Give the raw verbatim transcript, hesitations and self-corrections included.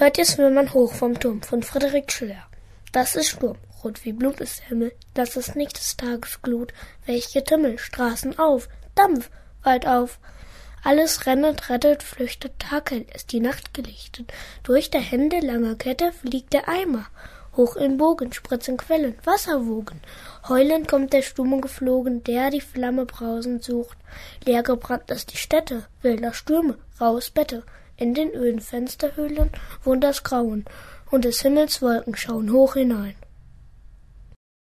Hört ihr's Wimmern hoch vom Turm von Friedrich Schiller. Das ist Sturm, rot wie Blut ist der Himmel, das ist nicht des Tages Glut. Welch Getümmel, Straßen auf, Dampf, Wald auf. Alles rennet, rettet, flüchtet, taghell ist die Nacht gelichtet. Durch der Hände langer Kette fliegt der Eimer. Hoch in Bogen spritzen Quellen, Wasserwogen. Heulend kommt der Sturm geflogen, der die Flamme brausend sucht. Leer gebrannt ist die Stätte, wilder Stürme, raues Bette. In den öden Fensterhöhlen wohnt das Grauen, und des Himmels Wolken schauen hoch hinein.